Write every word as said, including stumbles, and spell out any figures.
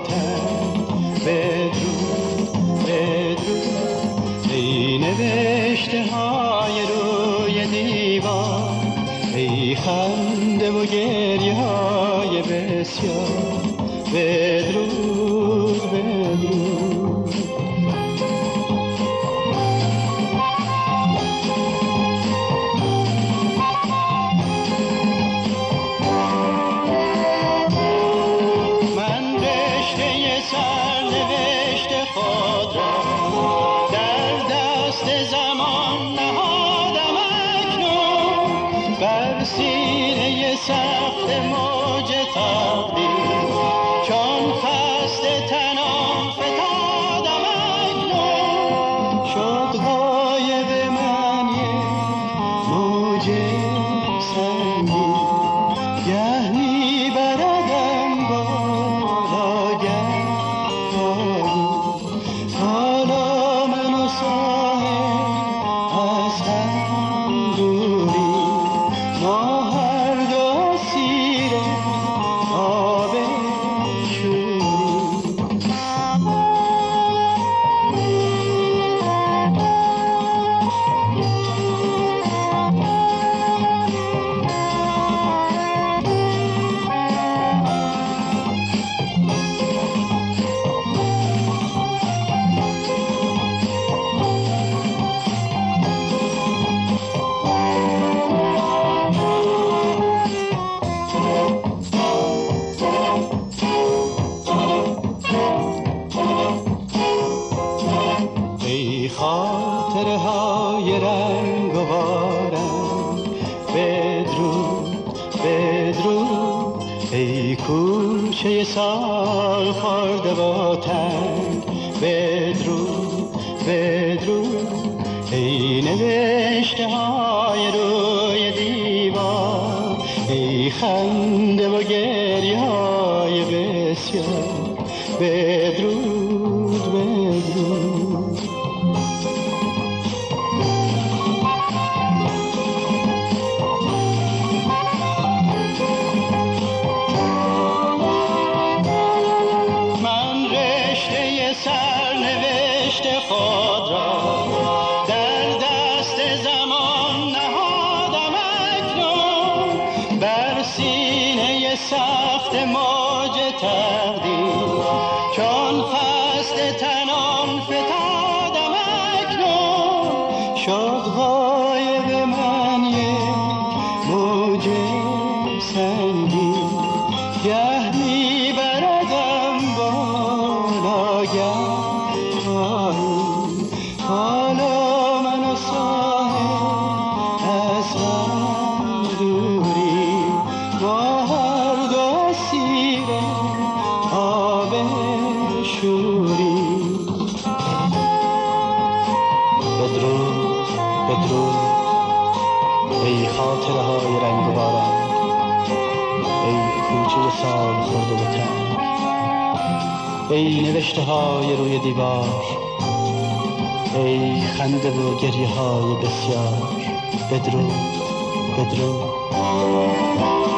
تن. بدرود بدرود ای نوشته های روی دیوار، ای خنده و گریه های بسیار. بدرود بدرود سخت موج تقدیر، چون خسته تنم فتادم اکنون. شد غایب من یک موج سنگین، گه می بردم بالا گه پایین. حالا من و ساحل از هم دوری، ما هر دو خاطره های رنگ و بارم. بدرود بدرود ای کوچه سال خورده با تنگ. بدرود بدرود ای نوشته های روی دیوار، ای خنده و گریه های بسیار. بدرود بدرود سرنوشت خود را در دست زمان نهادم اکنون. بر سینه سخت موج تقدیر، چون خسته تنم فتادم اکنون. شد غایب من یک موج سنگین، گه می بردم بالا گه پایین. حالا من و ساحل از هم دوری، ما هر دو اسیر آب شوری. بدرود بدرود ای خاطره های رنگ و باران، ای کوچه سال خورده به تن. ای نوشته های روی دیوار، ای خنده و گریه های بسیار. بدرود بدرود